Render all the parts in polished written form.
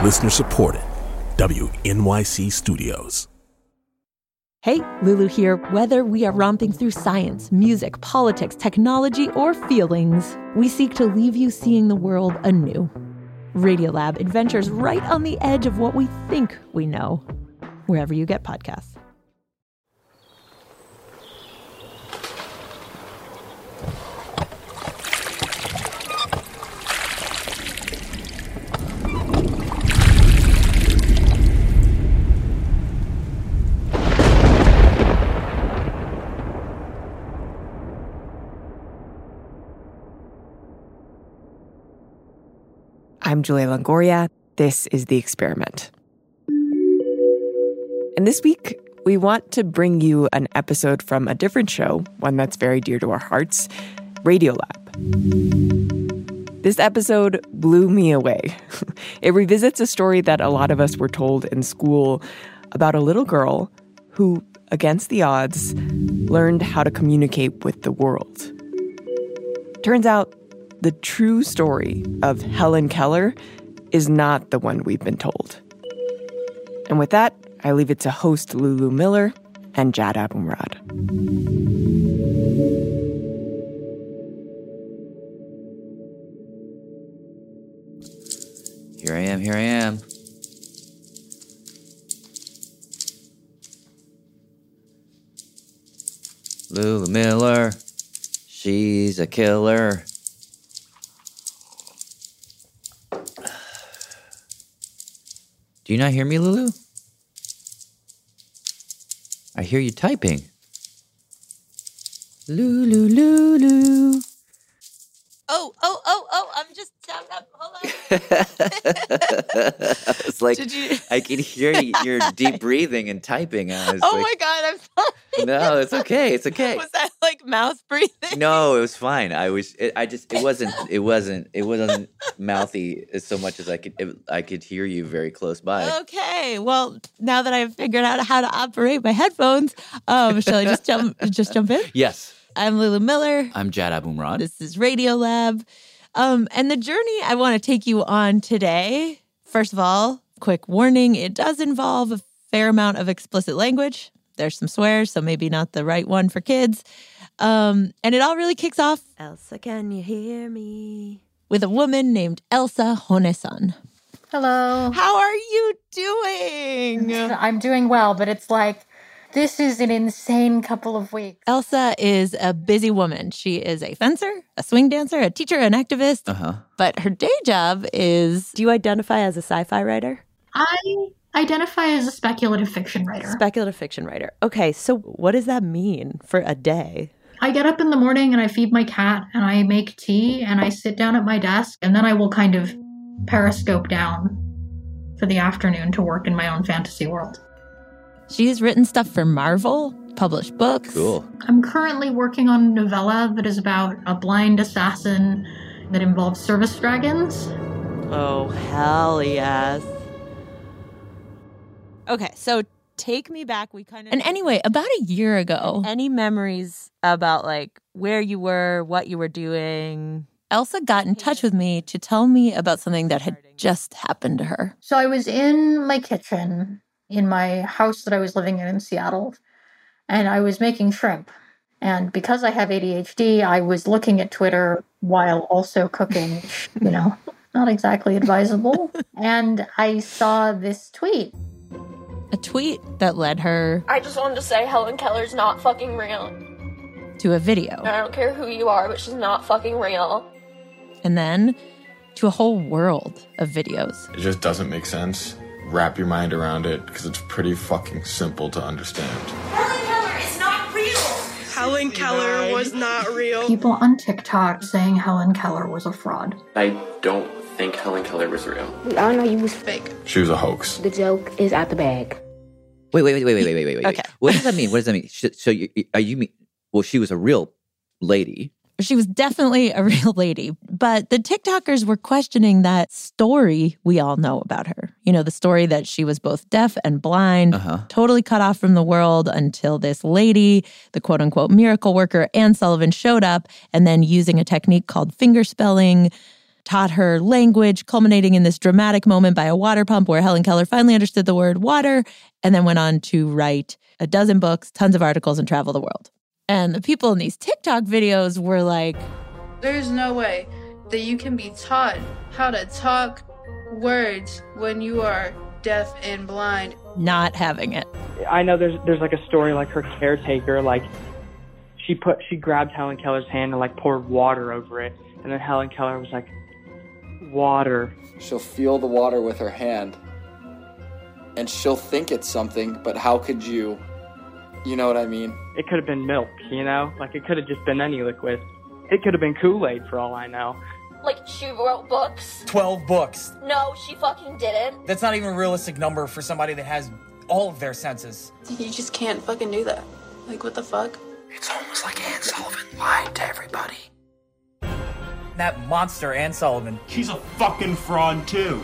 Listener supported. WNYC Studios. Hey, Lulu here. Whether we are romping through science, music, politics, technology, or feelings, we seek to leave you seeing the world anew. Radiolab adventures right on the edge of what we think we know, wherever you get podcasts. I'm Julia Longoria. This is The Experiment. And this week, we want to bring you an episode from a different show, one that's very dear to our hearts, Radiolab. This episode blew me away. It revisits a story that a lot of us were told in school about a little girl who, against the odds, learned how to communicate with the world. Turns out, the true story of Helen Keller is not the one we've been told. And with that, I leave it to host Lulu Miller and Jad Abumrad. Here I am. Lulu Miller, she's a killer. Do you not hear me, Lulu? I hear you typing. Lulu, Lulu. Oh, I'm just down. Hold on. It's like, I can hear your deep breathing and typing. I was My God, I'm sorry. No, it's okay. It's okay. Was that like mouth breathing? No, it was fine. It wasn't mouthy so much as I could hear you very close by. Okay. Well, now that I've figured out how to operate my headphones, shall I just jump in? Yes. I'm Lulu Miller. I'm Jad Abumrad. This is Radiolab. And the journey I want to take you on today, first of all, quick warning, it does involve a fair amount of explicit language. There's some swears, so maybe not the right one for kids. And it all really kicks off, Elsa, can you hear me? With a woman named Elsa Honesan. Hello. How are you doing? I'm doing well, but it's like, this is an insane couple of weeks. Elsa is a busy woman. She is a fencer, a swing dancer, a teacher, an activist. But her day job is... Do you identify as a sci-fi writer? I identify as a speculative fiction writer. Speculative fiction writer. Okay, so what does that mean for a day? I get up in the morning and I feed my cat and I make tea and I sit down at my desk and then I will kind of periscope down for the afternoon to work in my own fantasy world. She's written stuff for Marvel, published books. Cool. I'm currently working on a novella that is about a blind assassin that involves service dragons. Oh, hell yes. Okay, so take me back. And anyway, about a year ago, any memories about like where you were, what you were doing? Elsa got in touch with me to tell me about something that had just happened to her. So I was in my kitchen in my house that I was living in Seattle, and I was making shrimp. And because I have ADHD, I was looking at Twitter while also cooking, not exactly advisable. And I saw this tweet. A tweet that led her... I just wanted to say Helen Keller's not fucking real. To a video. I don't care who you are, but she's not fucking real. And then to a whole world of videos. It just doesn't make sense. Wrap your mind around it, because it's pretty fucking simple to understand. Helen Keller is not real! Helen Keller was not real. People on TikTok saying Helen Keller was a fraud. I don't think Helen Keller was real. We all know you was fake. She was a hoax. The joke is out the bag. Wait. Okay. What does that mean? So you mean, well, she was a real lady. She was definitely a real lady, but the TikTokers were questioning that story we all know about her. The story that she was both deaf and blind, totally cut off from the world until this lady, the quote-unquote miracle worker, Anne Sullivan, showed up and then using a technique called fingerspelling, taught her language, culminating in this dramatic moment by a water pump where Helen Keller finally understood the word water and then went on to write a dozen books, tons of articles, and travel the world. And the people in these TikTok videos were like, there's no way that you can be taught how to talk words when you are deaf and blind. Not having it. I know there's like a story like her caretaker, like she grabbed Helen Keller's hand and like poured water over it. And then Helen Keller was like, water. She'll feel the water with her hand and she'll think it's something, but how could you? You know what I mean? It could have been milk, you know? Like, it could have just been any liquid. It could have been Kool-Aid for all I know. Like, she wrote books? 12 books. No, she fucking didn't. That's not even a realistic number for somebody that has all of their senses. You just can't fucking do that. Like, what the fuck? It's almost like Anne Sullivan lied to everybody. That monster, Anne Sullivan. She's a fucking fraud, too.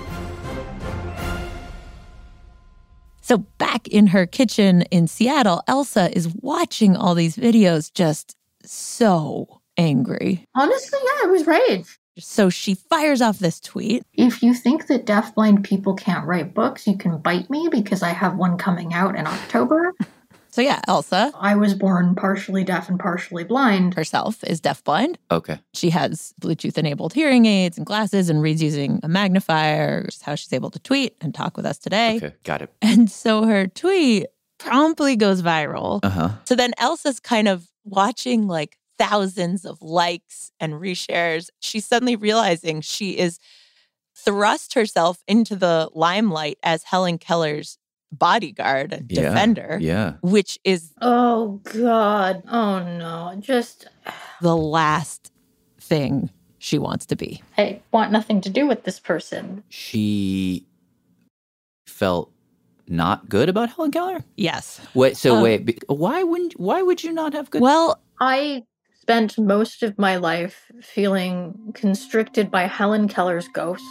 So back in her kitchen in Seattle, Elsa is watching all these videos just so angry. Honestly, yeah, it was rage. So she fires off this tweet. If you think that deafblind people can't write books, you can bite me because I have one coming out in October. So yeah, Elsa. I was born partially deaf and partially blind. Herself is deafblind. Okay. She has Bluetooth-enabled hearing aids and glasses and reads using a magnifier, which is how she's able to tweet and talk with us today. Okay, got it. And so her tweet promptly goes viral. Uh-huh. So then Elsa's kind of watching like thousands of likes and reshares. She's suddenly realizing she is thrust herself into the limelight as Helen Keller's bodyguard and defender, which is oh god, oh no, just the last thing she wants to be. I want nothing to do with this person. She felt not good about Helen Keller? Yes. Wait, why would you not have good? Well, I spent most of my life feeling constricted by Helen Keller's ghost.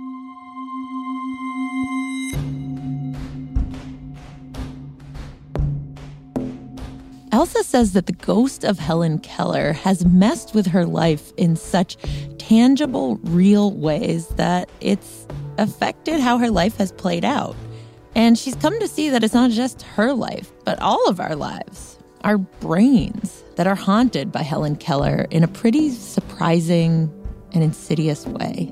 Elsa says that the ghost of Helen Keller has messed with her life in such tangible, real ways that it's affected how her life has played out. And she's come to see that it's not just her life, but all of our lives, our brains, that are haunted by Helen Keller in a pretty surprising and insidious way.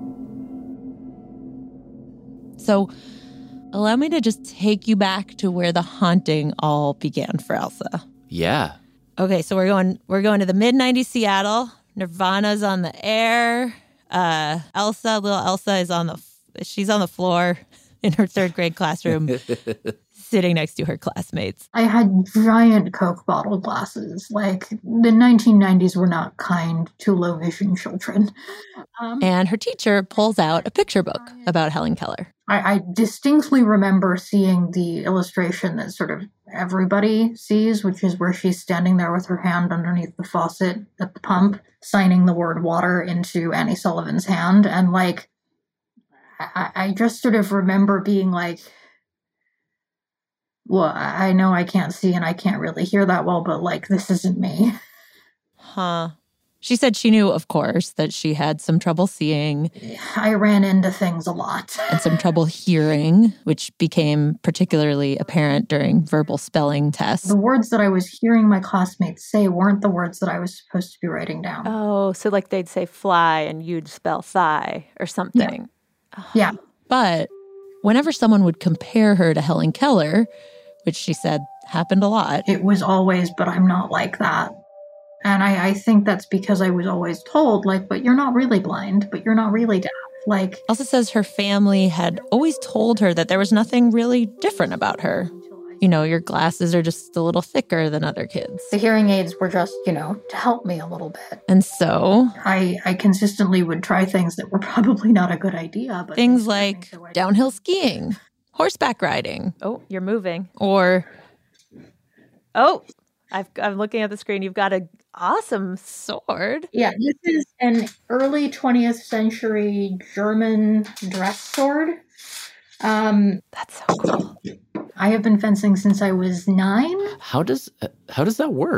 So allow me to just take you back to where the haunting all began for Elsa. Yeah. Okay, so we're going to the mid-90s Seattle. Nirvana's on the air. Little Elsa is she's on the floor in her third grade classroom, sitting next to her classmates. I had giant Coke bottle glasses. Like, the 1990s were not kind to low vision children. And her teacher pulls out a picture book about Helen Keller. I distinctly remember seeing the illustration that sort of everybody sees, which is where she's standing there with her hand underneath the faucet at the pump, signing the word water into Annie Sullivan's hand. And like, I just sort of remember being like, well, I know I can't see and I can't really hear that well, but like, this isn't me. Huh. She said she knew, of course, that she had some trouble seeing. I ran into things a lot. And some trouble hearing, which became particularly apparent during verbal spelling tests. The words that I was hearing my classmates say weren't the words that I was supposed to be writing down. Oh, so like they'd say fly and you'd spell thigh or something. Yeah. But whenever someone would compare her to Helen Keller, which she said happened a lot. It was always, but I'm not like that. And I think that's because I was always told, like, but you're not really blind, but you're not really deaf. Like, Elsa says her family had always told her that there was nothing really different about her. You know, your glasses are just a little thicker than other kids. The hearing aids were just, to help me a little bit. And so I consistently would try things that were probably not a good idea. But things like downhill skiing, horseback riding. Oh, you're moving. Or, I'm looking at the screen. You've got an awesome sword. Yeah, this is an early 20th century German dress sword. That's so cool. I have been fencing since I was 9. How does that work?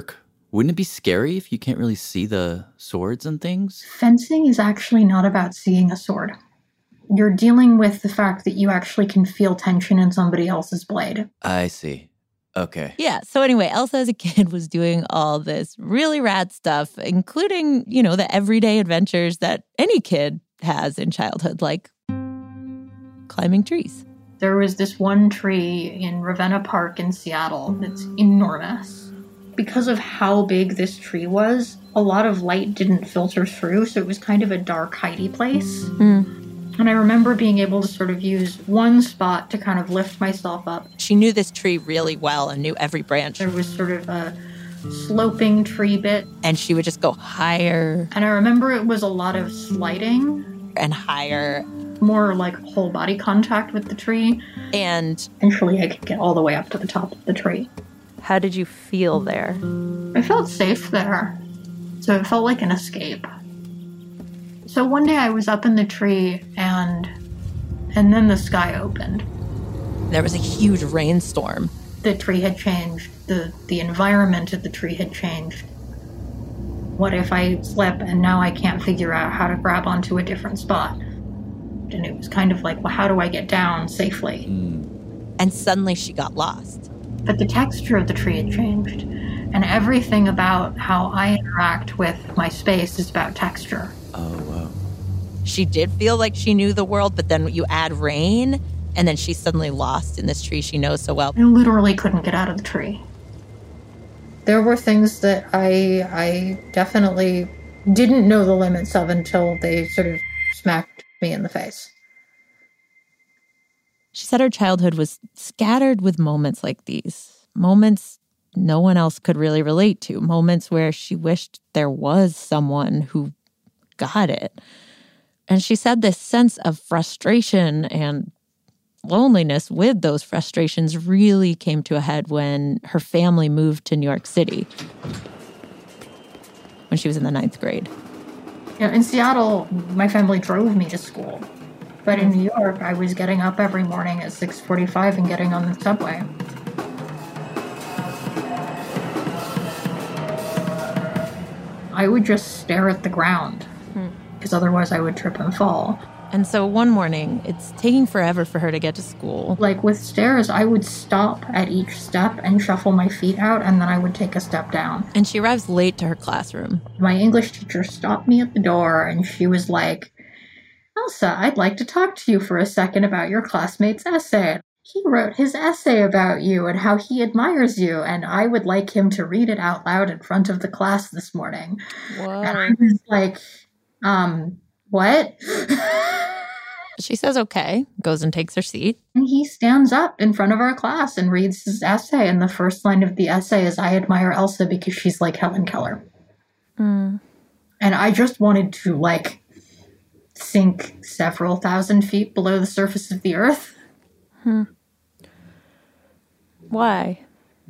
Wouldn't it be scary if you can't really see the swords and things? Fencing is actually not about seeing a sword. You're dealing with the fact that you actually can feel tension in somebody else's blade. I see. Okay. Yeah. So anyway, Elsa as a kid was doing all this really rad stuff, including, the everyday adventures that any kid has in childhood, like climbing trees. There was this one tree in Ravenna Park in Seattle that's enormous. Because of how big this tree was, a lot of light didn't filter through, so it was kind of a dark, hidey place. And I remember being able to sort of use one spot to kind of lift myself up. She knew this tree really well and knew every branch. There was sort of a sloping tree bit. And she would just go higher. And I remember it was a lot of sliding. And higher. More like whole body contact with the tree. And eventually I could get all the way up to the top of the tree. How did you feel there? I felt safe there. So it felt like an escape. So one day I was up in the tree and then the sky opened. There was a huge rainstorm. The tree had changed. The environment of the tree had changed. What if I slip and now I can't figure out how to grab onto a different spot? And it was kind of like, well, how do I get down safely? And suddenly she got lost. But the texture of the tree had changed. And everything about how I interact with my space is about texture. Oh, wow. She did feel like she knew the world, but then you add rain, and then she's suddenly lost in this tree she knows so well. I literally couldn't get out of the tree. There were things that I definitely didn't know the limits of until they sort of smacked me in the face. She said her childhood was scattered with moments like these. Moments no one else could really relate to. Moments where she wished there was someone who got it. And she said this sense of frustration and loneliness with those frustrations really came to a head when her family moved to New York City when she was in the 9th grade. In Seattle, my family drove me to school. But in New York, I was getting up every morning at 6:45 and getting on the subway. I would just stare at the ground, because otherwise I would trip and fall. And so one morning, it's taking forever for her to get to school. Like with stairs, I would stop at each step and shuffle my feet out, and then I would take a step down. And she arrives late to her classroom. My English teacher stopped me at the door, and she was like, "Elsa, I'd like to talk to you for a second about your classmate's essay. He wrote his essay about you and how he admires you, and I would like him to read it out loud in front of the class this morning." Whoa. And I was like, what? She says okay, goes and takes her seat. And he stands up in front of our class and reads his essay, and the first line of the essay is, "I admire Elsa because she's like Helen Keller." And I just wanted to, sink several thousand feet below the surface of the earth. Why?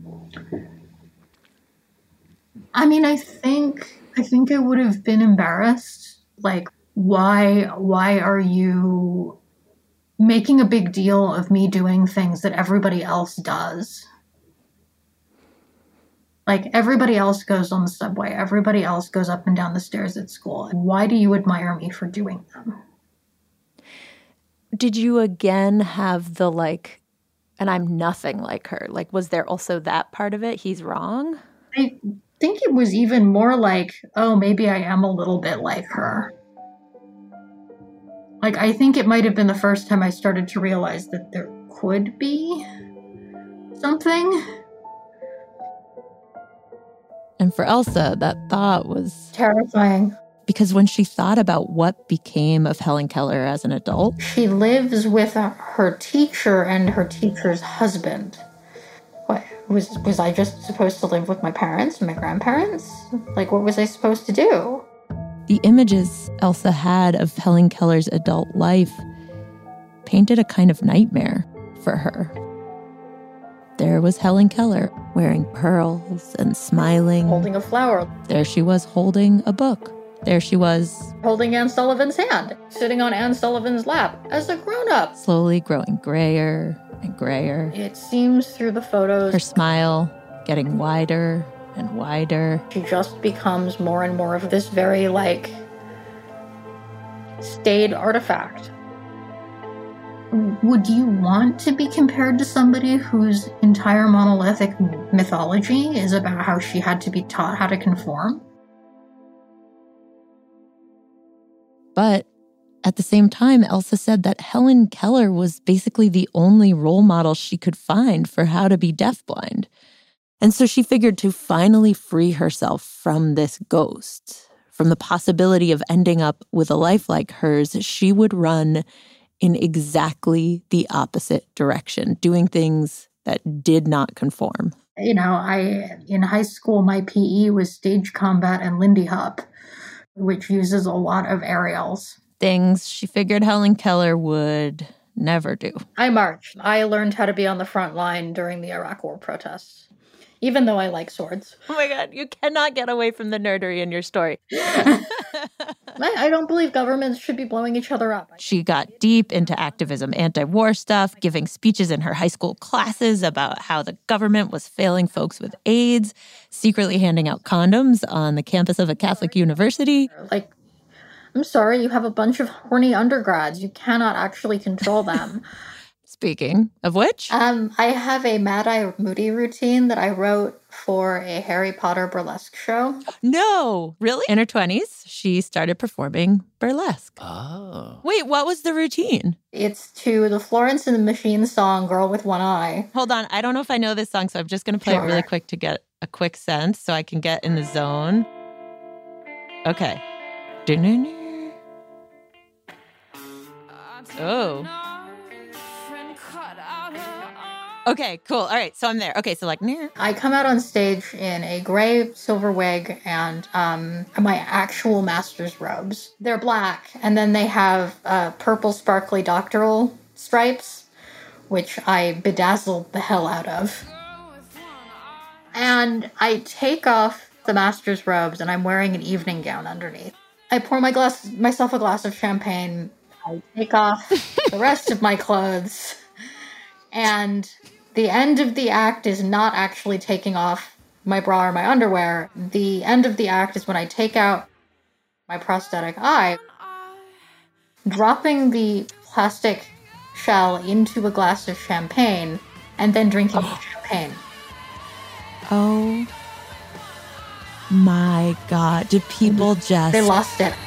I mean, I think I would have been embarrassed. Why are you making a big deal of me doing things that everybody else does? Everybody else goes on the subway. Everybody else goes up and down the stairs at school. Why do you admire me for doing them? Did you again have the and I'm nothing like her? Was there also that part of it? He's wrong? I think it was even more oh, maybe I am a little bit like her. I think it might have been the first time I started to realize that there could be something. And for Elsa, that thought was terrifying. Because when she thought about what became of Helen Keller as an adult, she lives with her teacher and her teacher's husband. What, was I just supposed to live with my parents and my grandparents? What was I supposed to do? The images Elsa had of Helen Keller's adult life painted a kind of nightmare for her. There was Helen Keller, wearing pearls and smiling. Holding a flower. There she was holding a book. There she was, holding Anne Sullivan's hand, sitting on Anne Sullivan's lap as a grown-up. Slowly growing grayer and grayer. It seems through the photos. Her smile getting wider and wider. She just becomes more and more of this very, like, staid artifact. Would you want to be compared to somebody whose entire monolithic mythology is about how she had to be taught how to conform? But at the same time, Elsa said that Helen Keller was basically the only role model she could find for how to be deafblind. And so she figured to finally free herself from this ghost, from the possibility of ending up with a life like hers, she would run in exactly the opposite direction, doing things that did not conform. You know, in high school, my PE was stage combat and Lindy Hop, which uses a lot of aerials. Things she figured Helen Keller would never do. I marched. I learned how to be on the front line during the Iraq War protests, even though I like swords. Oh my God, you cannot get away from the nerdery in your story. I don't believe governments should be blowing each other up. She got deep into activism, anti-war stuff, giving speeches in her high school classes about how the government was failing folks with AIDS, secretly handing out condoms on the campus of a Catholic university. Like, I'm sorry, you have a bunch of horny undergrads. You cannot actually control them. Speaking of which, I have a Mad Eye Moody routine that I wrote for a Harry Potter burlesque show. No, really? In her 20s, she started performing burlesque. Oh. Wait, what was the routine? It's to the Florence and the Machine song, Girl with One Eye. Hold on, I don't know if I know this song, so I'm just going to play it really quick to get a quick sense so I can get in the zone. Okay. Oh. Okay, cool. All right, so I'm there. Okay, so like, I come out on stage in a gray silver wig and my actual master's robes. They're black, and then they have purple sparkly doctoral stripes, which I bedazzled the hell out of. And I take off the master's robes, and I'm wearing an evening gown underneath. I pour myself a glass of champagne. I take off the rest of my clothes, and the end of the act is not actually taking off my bra or my underwear. The end of the act is when I take out my prosthetic eye, dropping the plastic shell into a glass of champagne, and then drinking the champagne. Oh my God. Did people just... They lost it.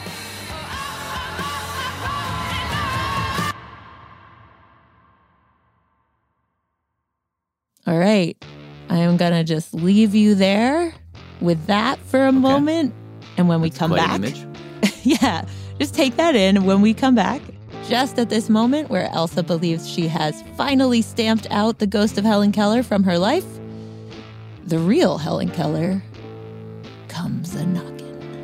All right, I am going to just leave you there with that for a moment. And when we come back, yeah, just take that in. And when we come back, just at this moment where Elsa believes she has finally stamped out the ghost of Helen Keller from her life, the real Helen Keller comes a-knocking.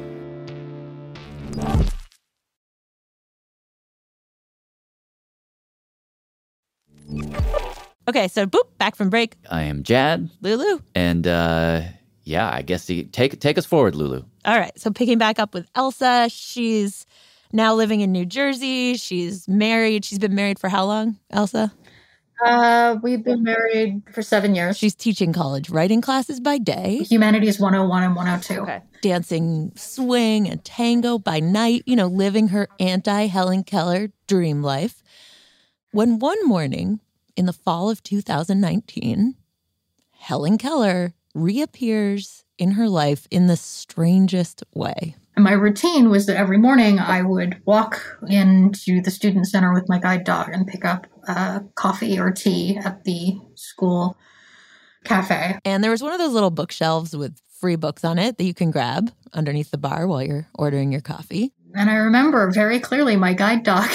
Okay, so boop, back from break. I am Jad. Lulu. And yeah, I guess take us forward, Lulu. All right, so picking back up with Elsa, she's now living in New Jersey. She's married. She's been married for how long, Elsa? We've been married for 7 years. She's teaching college writing classes by day. Humanities 101 and 102. Okay. Dancing swing and tango by night, living her anti-Helen Keller dream life. When one morning in the fall of 2019, Helen Keller reappears in her life in the strangest way. And my routine was that every morning I would walk into the student center with my guide dog and pick up coffee or tea at the school cafe. And there was one of those little bookshelves with free books on it that you can grab underneath the bar while you're ordering your coffee. And I remember very clearly my guide dog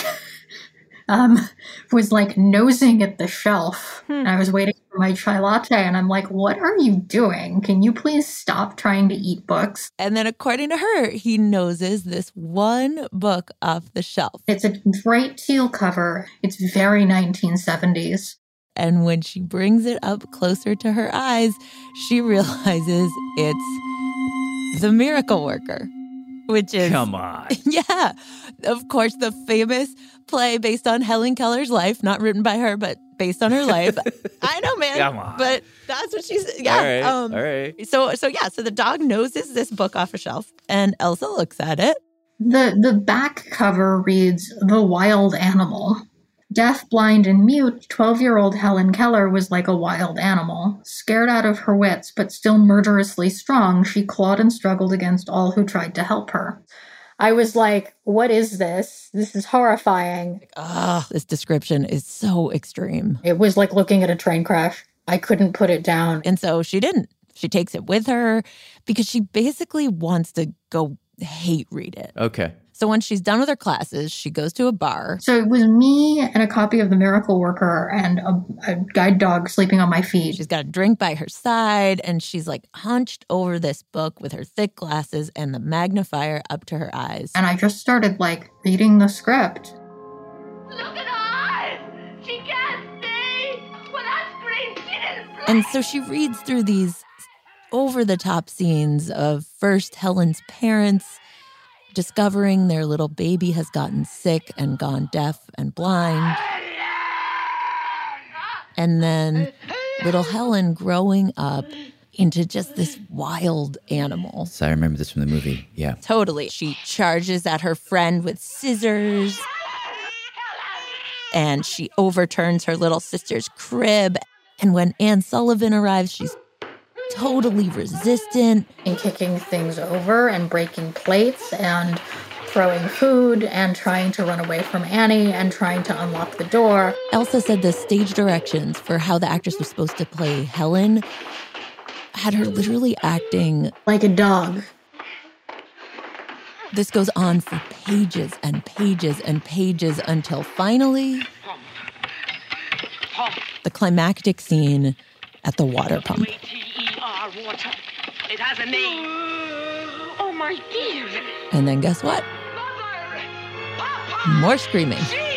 was like nosing at the shelf. And I was waiting for my chai latte, and I'm like, what are you doing? Can you please stop trying to eat books? And then according to her, he noses this one book off the shelf. It's a bright teal cover. It's very 1970s. And when she brings it up closer to her eyes, she realizes it's The Miracle Worker which is... Come on. Yeah. Of course, the famous play based on Helen Keller's life, not written by her, but based on her life. I know, man. Come on. But that's what she's... Yeah. All right. So the dog noses this book off a shelf, and Elsa looks at it. The back cover reads, "The Wild Animal." Deaf, blind, and mute, 12-year-old Helen Keller was like a wild animal. Scared out of her wits, but still murderously strong, she clawed and struggled against all who tried to help her. I was like, what is this? This is horrifying. This description is so extreme. It was like looking at a train crash. I couldn't put it down. And so she didn't. She takes it with her because she basically wants to go hate read it. Okay. So when she's done with her classes, she goes to a bar. So it was me and a copy of The Miracle Worker and a guide dog sleeping on my feet. She's got a drink by her side, and she's like hunched over this book with her thick glasses and the magnifier up to her eyes. And I just started like reading the script. Look at her eyes! She can't see! When that scream, she didn't blink! And so she reads through these over-the-top scenes of first Helen's parents discovering their little baby has gotten sick and gone deaf and blind. And then little Helen growing up into just this wild animal. So I remember this from the movie. Yeah. Totally. She charges at her friend with scissors. And she overturns her little sister's crib. And when Anne Sullivan arrives, she's totally resistant. And kicking things over and breaking plates and throwing food and trying to run away from Annie and trying to unlock the door. Elsa said the stage directions for how the actress was supposed to play Helen had her literally acting like a dog. This goes on for pages and pages and pages until finally the climactic scene at the water pump. Water. It has a name. Oh, my dear. And then guess what? More screaming.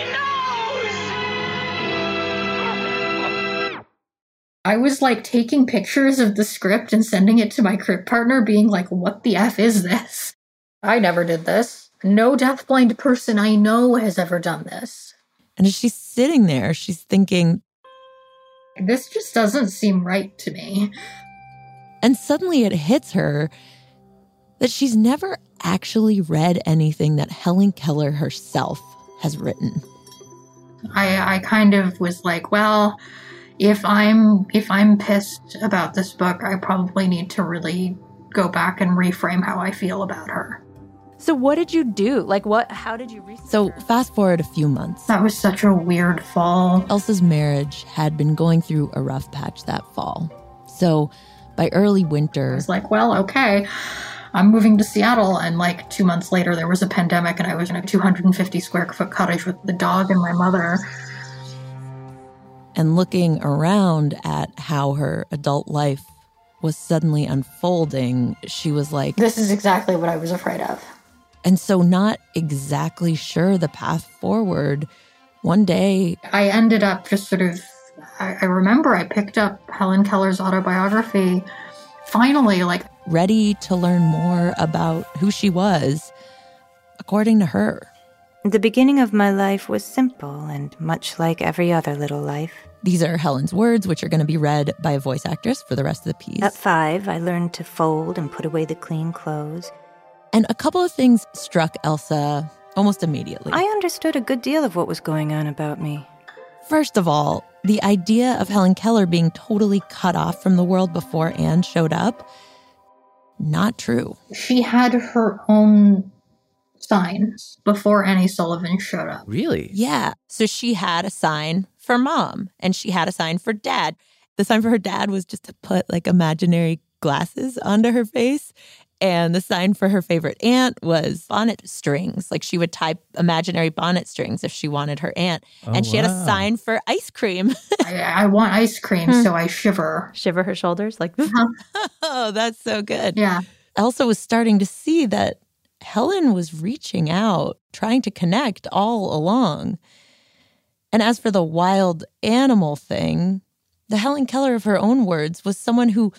I was like taking pictures of the script and sending it to my crib partner being like, what the F is this? I never did this. No deafblind person I know has ever done this. And as she's sitting there, she's thinking, this just doesn't seem right to me. And suddenly it hits her that she's never actually read anything that Helen Keller herself has written. I kind of was like, well, if I'm pissed about this book, I probably need to really go back and reframe how I feel about her. So what did you do? How did you research So her? fast forward a few months. That was such a weird fall. Elsa's marriage had been going through a rough patch that fall. So by early winter, I was like, well, okay, I'm moving to Seattle. And like 2 months later, there was a pandemic and I was in a 250 square foot cottage with the dog and my mother. And looking around at how her adult life was suddenly unfolding, she was like, this is exactly what I was afraid of. And so not exactly sure the path forward, one day I ended up just sort of, I remember I picked up Helen Keller's autobiography, finally, like ready to learn more about who she was, according to her. The beginning of my life was simple and much like every other little life. These are Helen's words, which are going to be read by a voice actress for the rest of the piece. At 5, I learned to fold and put away the clean clothes. And a couple of things struck Elsa almost immediately. I understood a good deal of what was going on about me. First of all, the idea of Helen Keller being totally cut off from the world before Anne showed up, not true. She had her own signs before Annie Sullivan showed up. Really? Yeah. So she had a sign for mom and she had a sign for dad. The sign for her dad was just to put like imaginary glasses onto her face. And the sign for her favorite aunt was bonnet strings. Like she would tie imaginary bonnet strings if she wanted her aunt. And she had a sign for ice cream. I want ice cream, so I shiver. Shiver her shoulders? Like, oh, that's so good. Yeah. Elsa was starting to see that Helen was reaching out, trying to connect all along. And as for the wild animal thing, the Helen Keller of her own words was someone who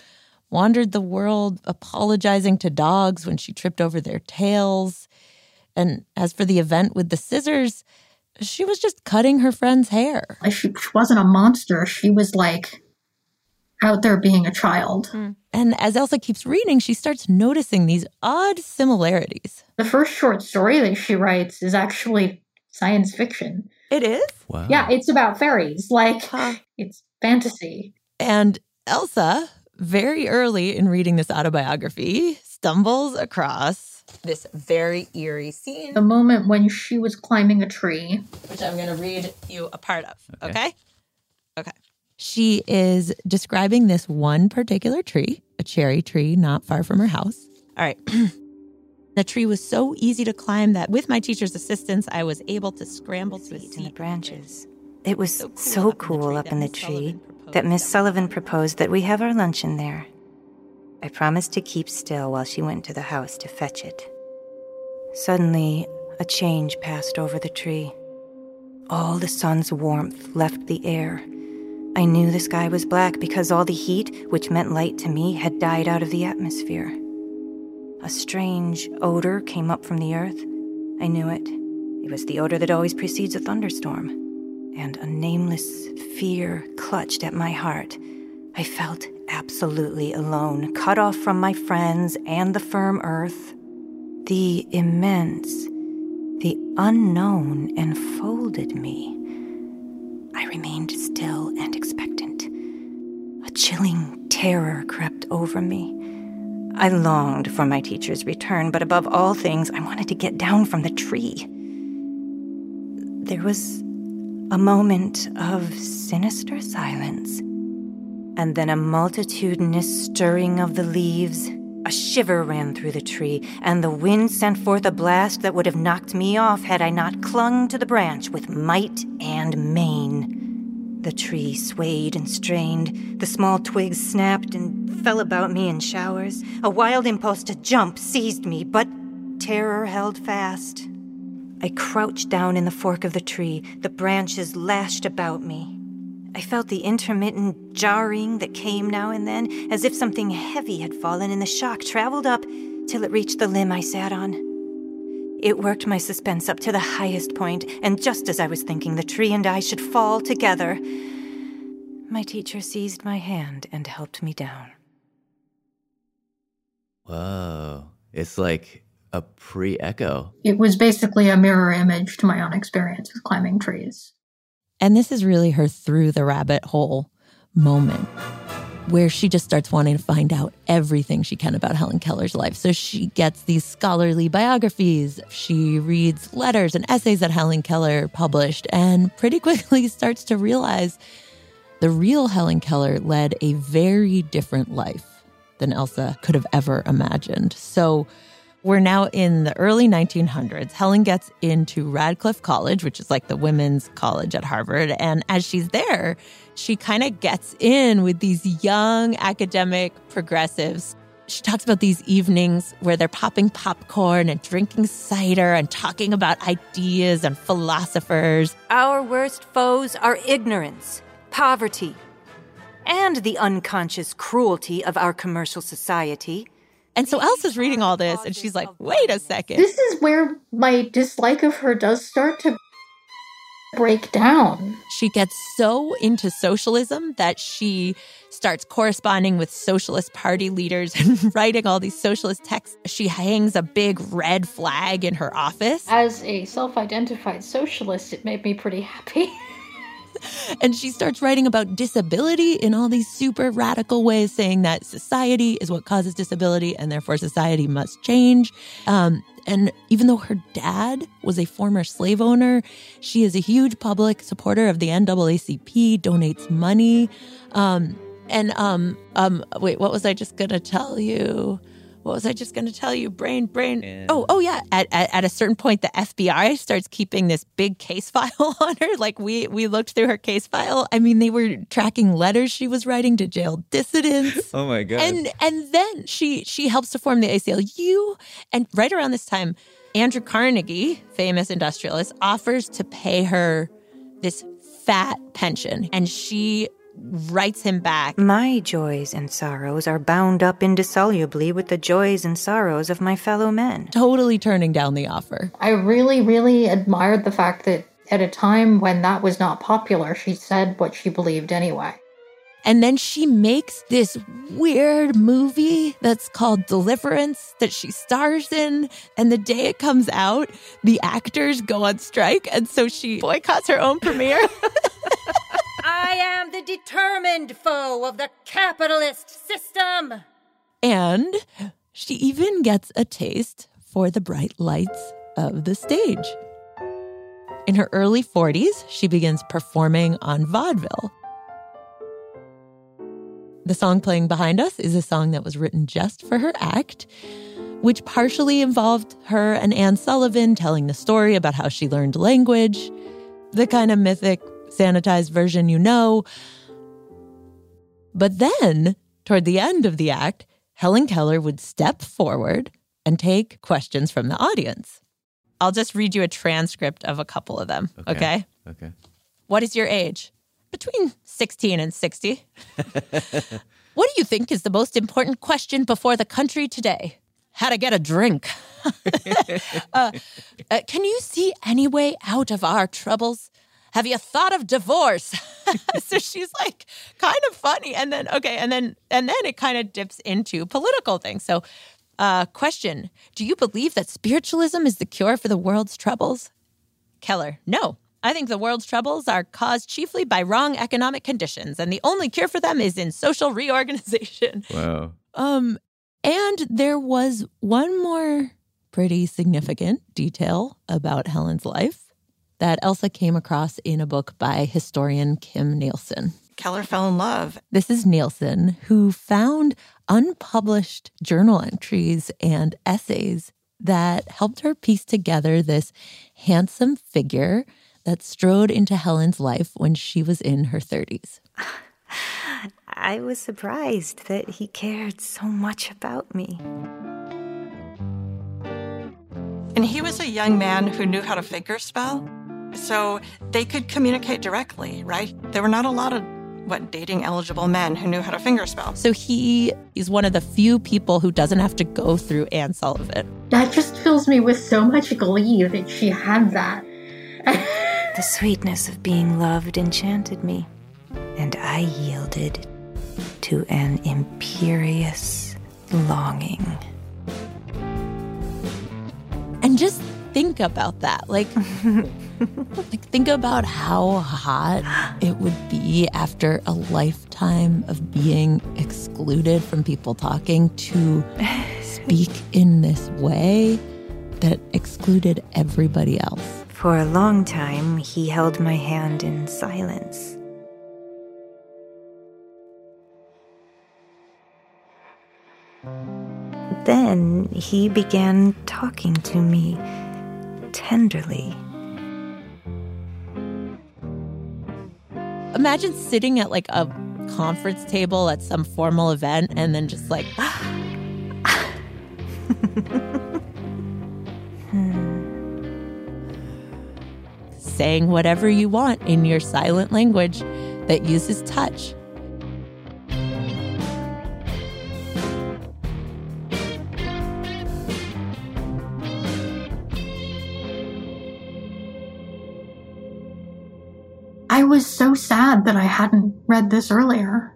wandered the world apologizing to dogs when she tripped over their tails. And as for the event with the scissors, she was just cutting her friend's hair. She wasn't a monster. She was like out there being a child. And as Elsa keeps reading, she starts noticing these odd similarities. The first short story that she writes is actually science fiction. It is? Wow. Yeah, it's about fairies. Like, it's fantasy. And Elsa, very early in reading this autobiography, stumbles across this very eerie scene. The moment when she was climbing a tree. Which I'm going to read you a part of, okay? Okay. She is describing this one particular tree, a cherry tree not far from her house. All right. The tree was so easy to climb that with my teacher's assistance, I was able to scramble to a seat in the branches. It was so cool up in the tree that Miss Sullivan proposed that we have our lunch in there. I promised to keep still while she went to the house to fetch it. Suddenly, a change passed over the tree. All the sun's warmth left the air. I knew the sky was black because all the heat, which meant light to me, had died out of the atmosphere. A strange odor came up from the earth. I knew it. It was the odor that always precedes a thunderstorm. And a nameless fear clutched at my heart. I felt absolutely alone, cut off from my friends and the firm earth. The immense, the unknown enfolded me. I remained still and expectant. A chilling terror crept over me. I longed for my teacher's return, but above all things, I wanted to get down from the tree. There was a moment of sinister silence, and then a multitudinous stirring of the leaves. A shiver ran through the tree, and the wind sent forth a blast that would have knocked me off had I not clung to the branch with might and main. The tree swayed and strained. The small twigs snapped and fell about me in showers. A wild impulse to jump seized me, but terror held fast. I crouched down in the fork of the tree. The branches lashed about me. I felt the intermittent jarring that came now and then, as if something heavy had fallen, and the shock traveled up till it reached the limb I sat on. It worked my suspense up to the highest point, and just as I was thinking the tree and I should fall together, my teacher seized my hand and helped me down. Whoa. It's like a pre-echo. It was basically a mirror image to my own experience with climbing trees. And this is really her through the rabbit hole moment, where she just starts wanting to find out everything she can about Helen Keller's life. So she gets these scholarly biographies. She reads letters and essays that Helen Keller published, and pretty quickly starts to realize the real Helen Keller led a very different life than Elsa could have ever imagined. So we're now in the early 1900s. Helen gets into Radcliffe College, which is like the women's college at Harvard. And as she's there, she kind of gets in with these young academic progressives. She talks about these evenings where they're popping popcorn and drinking cider and talking about ideas and philosophers. Our worst foes are ignorance, poverty, and the unconscious cruelty of our commercial society. And so Elsa's reading all this, and she's like, wait a second. This is where my dislike of her does start to break down. She gets so into socialism that she starts corresponding with Socialist Party leaders and writing all these socialist texts. She hangs a big red flag in her office. As a self-identified socialist, it made me pretty happy. And she starts writing about disability in all these super radical ways, saying that society is what causes disability and therefore society must change. And even though her dad was a former slave owner, she is a huge public supporter of the NAACP, donates money. Wait, what was I just going to tell you? Brain. Yeah. Oh yeah. At a certain point, the FBI starts keeping this big case file on her. Like we looked through her case file. I mean, they were tracking letters she was writing to jailed dissidents. Oh my God. And then she helps to form the ACLU. And right around this time, Andrew Carnegie, famous industrialist, offers to pay her this fat pension. And she writes him back. My joys and sorrows are bound up indissolubly with the joys and sorrows of my fellow men. Totally turning down the offer. I really, really admired the fact that at a time when that was not popular, she said what she believed anyway. And then she makes this weird movie that's called Deliverance that she stars in. And the day it comes out, the actors go on strike. And so she boycotts her own premiere. I am the determined foe of the capitalist system. And she even gets a taste for the bright lights of the stage. In her early 40s, she begins performing on vaudeville. The song playing behind us is a song that was written just for her act, which partially involved her and Anne Sullivan telling the story about how she learned language, the kind of mythic, sanitized version you know. But then, toward the end of the act, Helen Keller would step forward and take questions from the audience. I'll just read you a transcript of a couple of them, okay? Okay. What is your age? Between 16 and 60. What do you think is the most important question before the country today? How to get a drink. Can you see any way out of our troubles? Have you thought of divorce? So she's like kind of funny. And then, and then it kind of dips into political things. So question, do you believe that spiritualism is the cure for the world's troubles? Keller, no. I think the world's troubles are caused chiefly by wrong economic conditions, and the only cure for them is in social reorganization. Wow. And there was one more pretty significant detail about Helen's life that Elsa came across in a book by historian Kim Nielsen. Keller fell in love. This is Nielsen, who found unpublished journal entries and essays that helped her piece together this handsome figure that strode into Helen's life when she was in her 30s. I was surprised that he cared so much about me. And he was a young man who knew how to figure spell, so they could communicate directly, right? There were not a lot of, dating-eligible men who knew how to finger spell. So he's one of the few people who doesn't have to go through Anne Sullivan. That just fills me with so much glee that she had that. The sweetness of being loved enchanted me, and I yielded to an imperious longing. And just think about that. Like think about how hot it would be after a lifetime of being excluded from people talking to speak in this way that excluded everybody else. For a long time, he held my hand in silence. Then he began talking to me tenderly. Imagine sitting at like a conference table at some formal event and then just like... saying whatever you want in your silent language that uses touch. I was so sad that I hadn't read this earlier.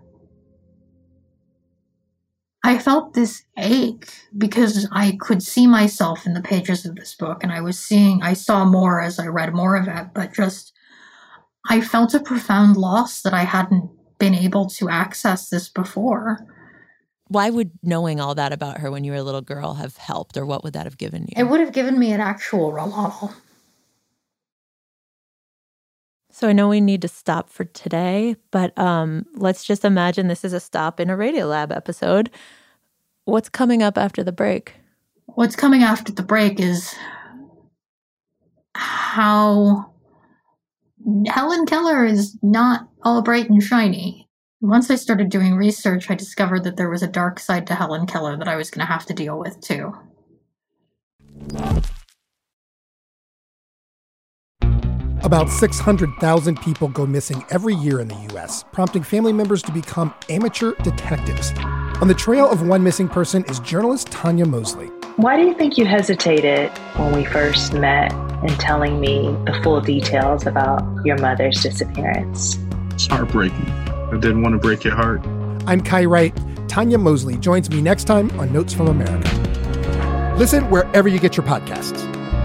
I felt this ache because I could see myself in the pages of this book, and I saw more as I read more of it, but I felt a profound loss that I hadn't been able to access this before. Why would knowing all that about her when you were a little girl have helped, or what would that have given you? It would have given me an actual role model. So I know we need to stop for today, but let's just imagine this is a stop in a Radiolab episode. What's coming up after the break? What's coming after the break is how Helen Keller is not all bright and shiny. Once I started doing research, I discovered that there was a dark side to Helen Keller that I was going to have to deal with too. About 600,000 people go missing every year in the U.S., prompting family members to become amateur detectives. On the trail of one missing person is journalist Tanya Mosley. Why do you think you hesitated when we first met in telling me the full details about your mother's disappearance? It's heartbreaking. I didn't want to break your heart. I'm Kai Wright. Tanya Mosley joins me next time on Notes from America. Listen wherever you get your podcasts.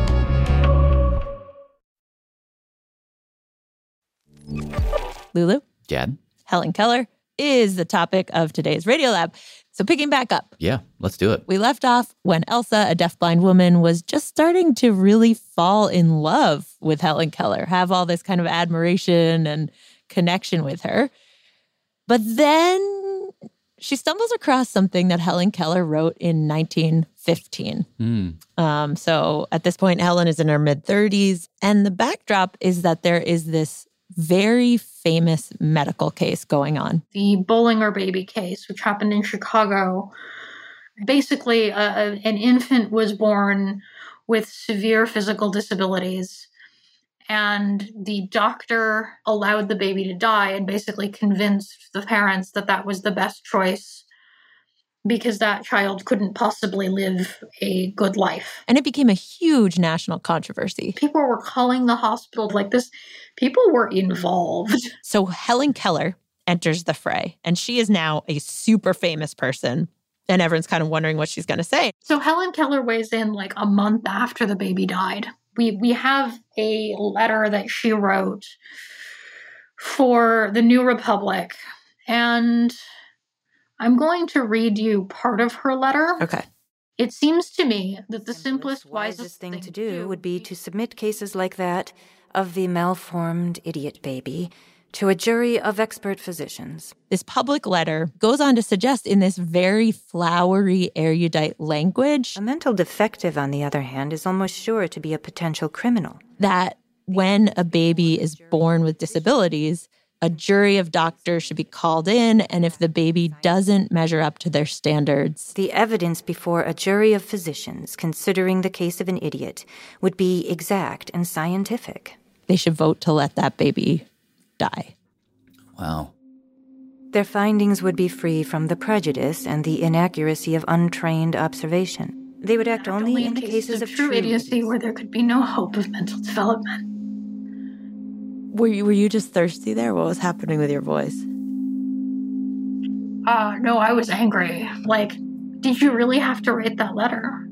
Lulu? Jad? Helen Keller is the topic of today's Radiolab. So picking back up. Yeah, let's do it. We left off when Elsa, a deafblind woman, was just starting to really fall in love with Helen Keller, have all this kind of admiration and connection with her. But then she stumbles across something that Helen Keller wrote in 1915. So at this point, Helen is in her mid-30s, and the backdrop is that there is this very famous medical case going on. The Bollinger baby case, which happened in Chicago. Basically, an infant was born with severe physical disabilities, and the doctor allowed the baby to die and basically convinced the parents that that was the best choice because that child couldn't possibly live a good life. And it became a huge national controversy. People were calling the hospital like this. People were involved. So Helen Keller enters the fray, and she is now a super famous person, and everyone's kind of wondering what she's going to say. So Helen Keller weighs in like a month after the baby died. We have a letter that she wrote for the New Republic, and I'm going to read you part of her letter. Okay. It seems to me that the simplest, wisest thing to do would be to submit cases like that of the malformed idiot baby to a jury of expert physicians. This public letter goes on to suggest in this very flowery, erudite language. A mental defective, on the other hand, is almost sure to be a potential criminal. That when a baby is born with disabilities, a jury of doctors should be called in, and if the baby doesn't measure up to their standards, the evidence before a jury of physicians considering the case of an idiot would be exact and scientific. They should vote to let that baby die. Wow. Their findings would be free from the prejudice and the inaccuracy of untrained observation. They would act only in the cases of true idiocy where there could be no hope of mental development. Were you just thirsty there? What was happening with your voice? No, I was angry. Like, did you really have to write that letter?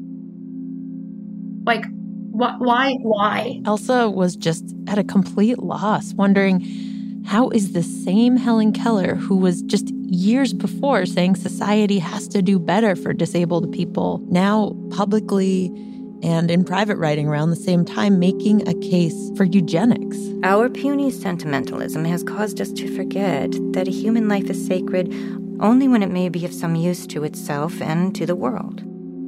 Like, why? Elsa was just at a complete loss, wondering how is the same Helen Keller, who was just years before saying society has to do better for disabled people, now publicly and in private writing around the same time making a case for eugenics. Our puny sentimentalism has caused us to forget that a human life is sacred only when it may be of some use to itself and to the world.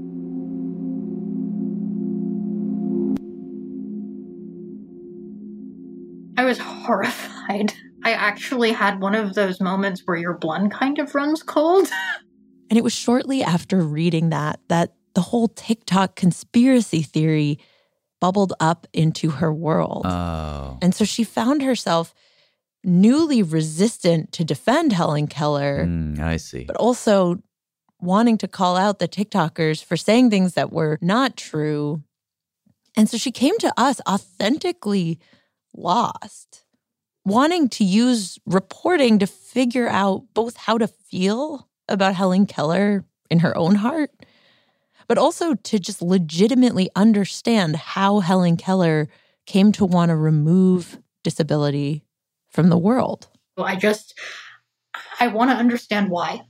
I was horrified. I actually had one of those moments where your blood kind of runs cold. And it was shortly after reading that the whole TikTok conspiracy theory bubbled up into her world. Oh. And so she found herself newly resistant to defend Helen Keller. I see. But also wanting to call out the TikTokers for saying things that were not true. And so she came to us authentically lost, wanting to use reporting to figure out both how to feel about Helen Keller in her own heart, but also to just legitimately understand how Helen Keller came to want to remove disability from the world. I want to understand why.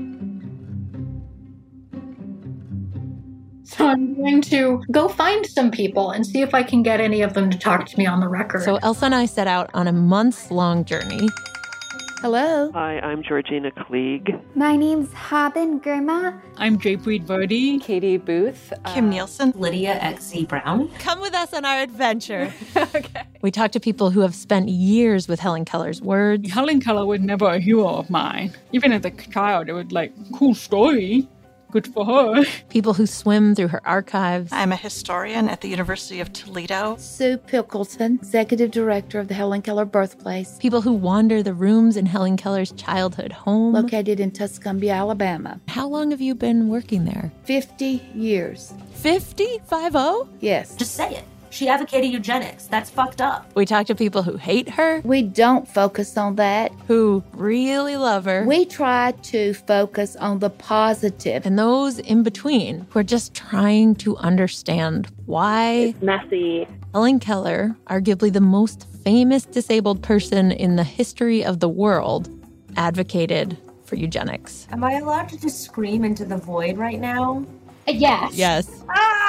So I'm going to go find some people and see if I can get any of them to talk to me on the record. So Elsa and I set out on a months-long journey. Hello. Hi, I'm Georgina Klieg. My name's Haben Girma. I'm Jaypreet Verdi. Katie Booth. Kim Nielsen. Lydia X.C. Brown. Come with us on our adventure. Okay. We talked to people who have spent years with Helen Keller's words. Helen Keller was never a hero of mine. Even as a child, it was like, cool story. Good for her. People who swim through her archives. I'm a historian at the University of Toledo. Sue Pickleton, Executive Director of the Helen Keller Birthplace. People who wander the rooms in Helen Keller's childhood home. Located in Tuscumbia, Alabama. How long have you been working there? 50 years. 50? 50? Yes. Just say it. She advocated eugenics. That's fucked up. We talk to people who hate her. We don't focus on that. Who really love her. We try to focus on the positive. And those in between who are just trying to understand why. It's messy. Helen Keller, arguably the most famous disabled person in the history of the world, advocated for eugenics. Am I allowed to just scream into the void right now? Yes. Yes.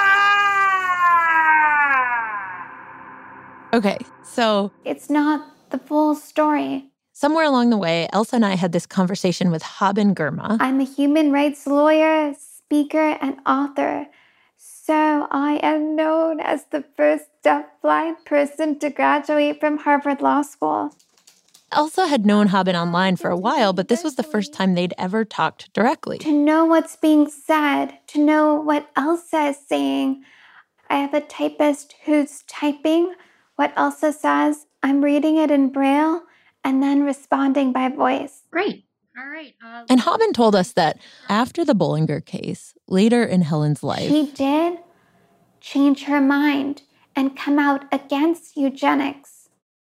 Okay, so it's not the full story. Somewhere along the way, Elsa and I had this conversation with Haben Girma. I'm a human rights lawyer, speaker, and author. So I am known as the first deafblind person to graduate from Harvard Law School. Elsa had known Haben online for a while, but this was the first time they'd ever talked directly. To know what's being said, to know what Elsa is saying. I have a typist who's typing what Elsa says. I'm reading it in Braille and then responding by voice. Great. All right. And Haben told us that after the Bollinger case, later in Helen's life, she did change her mind and come out against eugenics.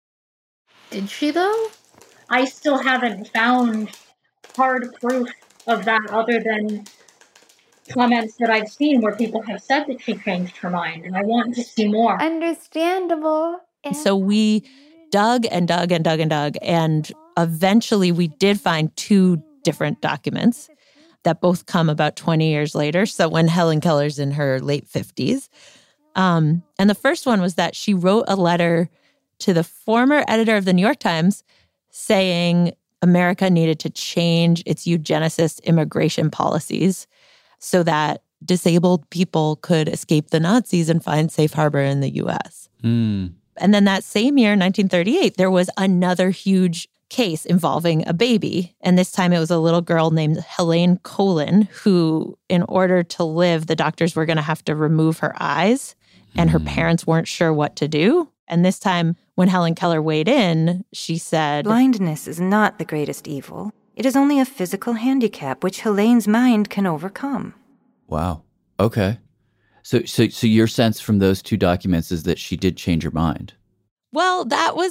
Did she, though? I still haven't found hard proof of that other than comments that I've seen where people have said that she changed her mind, and I want to see more. Understandable. So we dug and dug and dug and dug, and eventually we did find two different documents that both come about 20 years later, so when Helen Keller's in her late 50s. And the first one was that she wrote a letter to the former editor of the New York Times saying America needed to change its eugenicist immigration policies so that disabled people could escape the Nazis and find safe harbor in the U.S. And then that same year, 1938, there was another huge case involving a baby. And this time it was a little girl named Helene Colin, who, in order to live, the doctors were going to have to remove her eyes, and her parents weren't sure what to do. And this time, when Helen Keller weighed in, she said, "Blindness is not the greatest evil. It is only a physical handicap which Helene's mind can overcome." Wow. Okay. So your sense from those two documents is that she did change her mind. Well, that was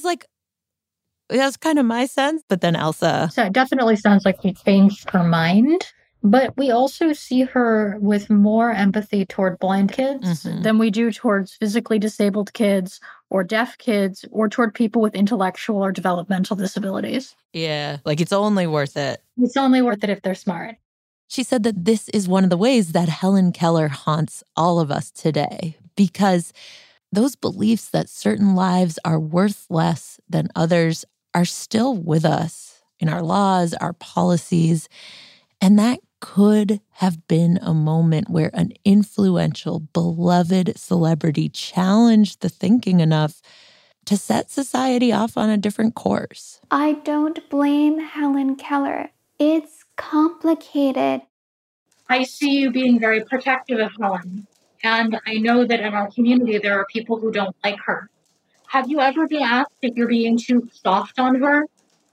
kind of my sense. But then Elsa. So it definitely sounds like she changed her mind. But we also see her with more empathy toward blind kids than we do towards physically disabled kids or deaf kids or toward people with intellectual or developmental disabilities. Yeah, it's only worth it. It's only worth it if they're smart. She said that this is one of the ways that Helen Keller haunts all of us today, because those beliefs that certain lives are worth less than others are still with us in our laws, our policies, and that could have been a moment where an influential, beloved celebrity challenged the thinking enough to set society off on a different course. I don't blame Helen Keller. It's complicated. I see you being very protective of Helen, and I know that in our community there are people who don't like her. Have you ever been asked if you're being too soft on her?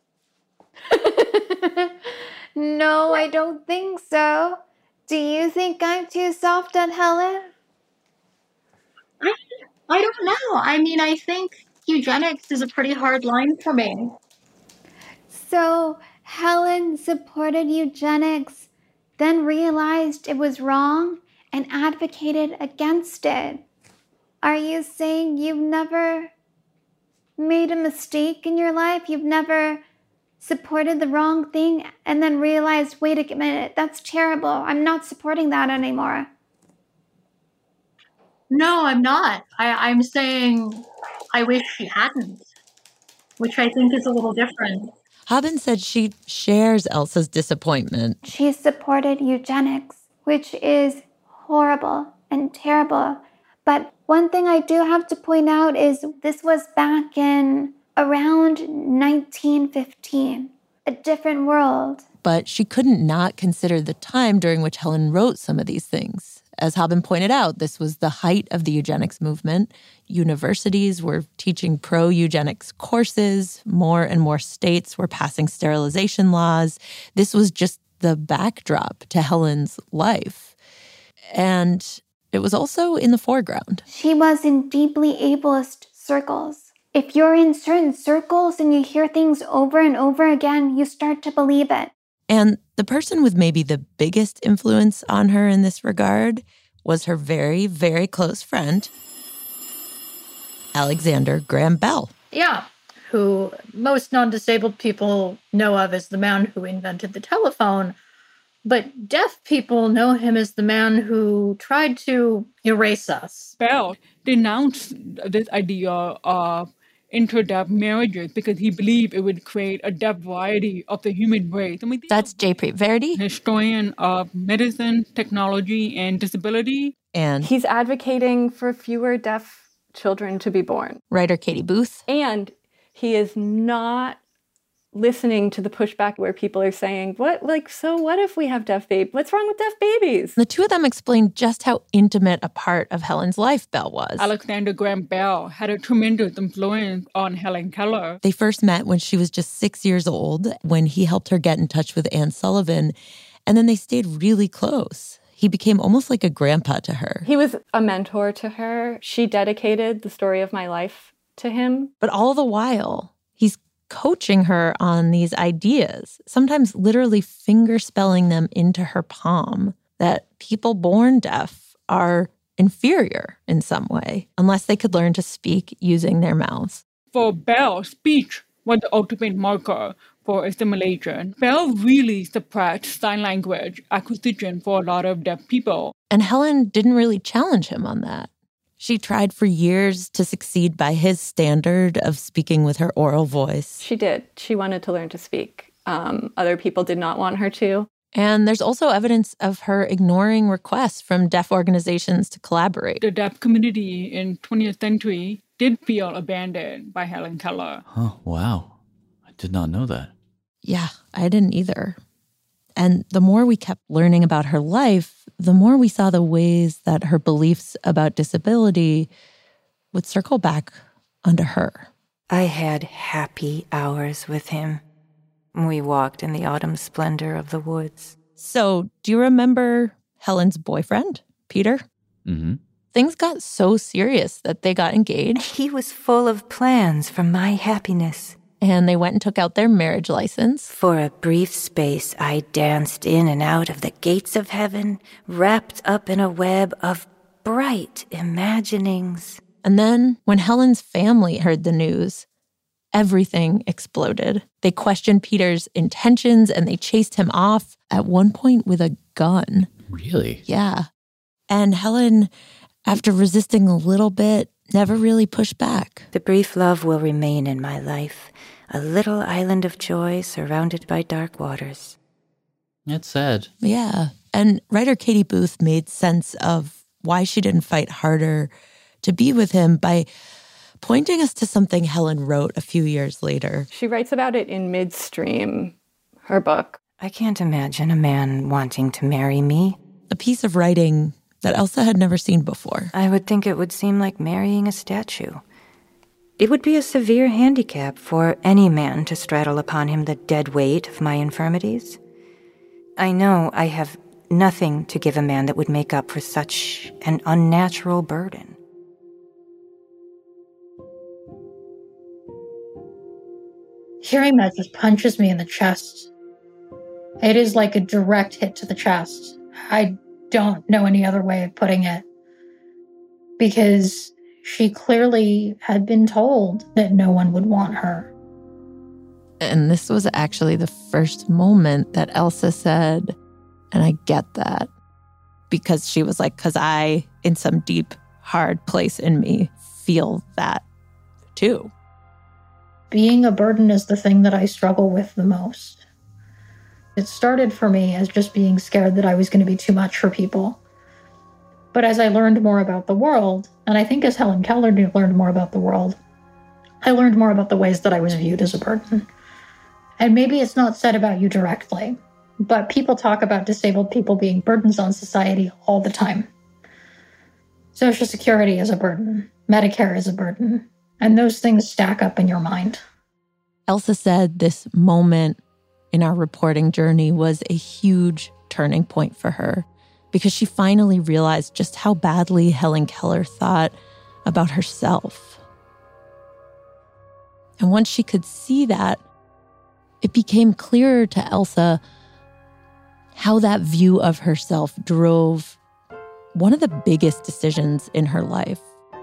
No, I don't think so. Do you think I'm too soft on Helen? I don't know. I mean, I think eugenics is a pretty hard line for me. So Helen supported eugenics, then realized it was wrong and advocated against it. Are you saying you've never made a mistake in your life? You've never supported the wrong thing and then realized, wait a minute, that's terrible. I'm not supporting that anymore. No, I'm not. I'm saying I wish she hadn't, which I think is a little different. Haben said she shares Elsa's disappointment. She supported eugenics, which is horrible and terrible. But one thing I do have to point out is this was back in around 1915. a different world. But she couldn't not consider the time during which Helen wrote some of these things. As Haben pointed out, this was the height of the eugenics movement. Universities were teaching pro-eugenics courses. More and more states were passing sterilization laws. This was just the backdrop to Helen's life. And it was also in the foreground. She was in deeply ableist circles. If you're in certain circles and you hear things over and over again, you start to believe it. And the person with maybe the biggest influence on her in this regard was her very, very close friend, Alexander Graham Bell. Yeah, who most non-disabled people know of as the man who invented the telephone. But deaf people know him as the man who tried to erase us. Bell denounced this idea of inter-deaf marriages because he believed it would create a deaf variety of the human race. That's Jaypreet Verdi, historian of medicine, technology, and disability. And he's advocating for fewer deaf children to be born. Writer Katie Booth. And he is not listening to the pushback where people are saying, so what if we have deaf babies? What's wrong with deaf babies? The two of them explained just how intimate a part of Helen's life Bell was. Alexander Graham Bell had a tremendous influence on Helen Keller. They first met when she was just 6 years old, when he helped her get in touch with Anne Sullivan, and then they stayed really close. He became almost like a grandpa to her. He was a mentor to her. She dedicated The Story of My Life to him. But all the while, he's coaching her on these ideas, sometimes literally fingerspelling them into her palm, that people born deaf are inferior in some way, unless they could learn to speak using their mouths. For Bell, speech was the ultimate marker for assimilation. Bell really suppressed sign language acquisition for a lot of deaf people. And Helen didn't really challenge him on that. She tried for years to succeed by his standard of speaking with her oral voice. She did. She wanted to learn to speak. Other people did not want her to. And there's also evidence of her ignoring requests from deaf organizations to collaborate. The deaf community in 20th century did feel abandoned by Helen Keller. Oh, wow. I did not know that. Yeah, I didn't either. And the more we kept learning about her life, the more we saw the ways that her beliefs about disability would circle back onto her. I had happy hours with him. We walked in the autumn splendor of the woods. So, do you remember Helen's boyfriend, Peter? Mm-hmm. Things got so serious that they got engaged. He was full of plans for my happiness. And they went and took out their marriage license. For a brief space, I danced in and out of the gates of heaven, wrapped up in a web of bright imaginings. And then, when Helen's family heard the news, everything exploded. They questioned Peter's intentions and they chased him off, at one point with a gun. Really? Yeah. And Helen, after resisting a little bit, never really pushed back. The brief love will remain in my life, a little island of joy surrounded by dark waters. That's sad. Yeah. And writer Katie Booth made sense of why she didn't fight harder to be with him by pointing us to something Helen wrote a few years later. She writes about it in Midstream, her book. I can't imagine a man wanting to marry me. A piece of writing that Elsa had never seen before. I would think it would seem like marrying a statue. It would be a severe handicap for any man to straddle upon him the dead weight of my infirmities. I know I have nothing to give a man that would make up for such an unnatural burden. Hearing that just punches me in the chest. It is like a direct hit to the chest. I don't know any other way of putting it. Because she clearly had been told that no one would want her. And this was actually the first moment that Elsa said, and I get that. Because she was like, because I, in some deep, hard place in me, feel that too. Being a burden is the thing that I struggle with the most. It started for me as just being scared that I was going to be too much for people. But as I learned more about the world, and I think as Helen Keller learned more about the world, I learned more about the ways that I was viewed as a burden. And maybe it's not said about you directly, but people talk about disabled people being burdens on society all the time. Social Security is a burden. Medicare is a burden. And those things stack up in your mind. Elsa said this moment in our reporting journey was a huge turning point for her because she finally realized just how badly Helen Keller thought about herself. And once she could see that, it became clearer to Elsa how that view of herself drove one of the biggest decisions in her life.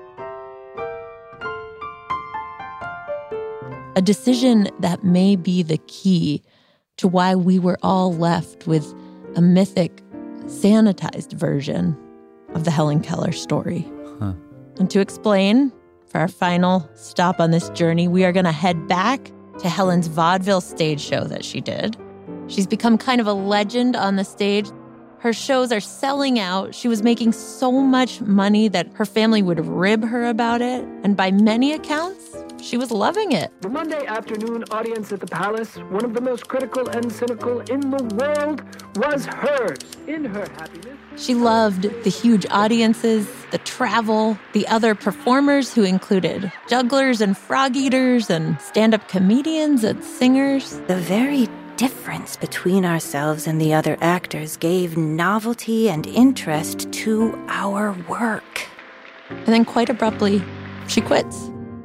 A decision that may be the key to why we were all left with a mythic, sanitized version of the Helen Keller story. Huh. And to explain, for our final stop on this journey, we are going to head back to Helen's vaudeville stage show that she did. She's become kind of a legend on the stage. Her shows are selling out. She was making so much money that her family would rib her about it. And by many accounts, she was loving it. The Monday afternoon audience at the Palace, one of the most critical and cynical in the world, was hers. In her happiness. She loved the huge audiences, the travel, the other performers who included jugglers and frog eaters and stand-up comedians and singers. The very difference between ourselves and the other actors gave novelty and interest to our work. And then quite abruptly, she quits.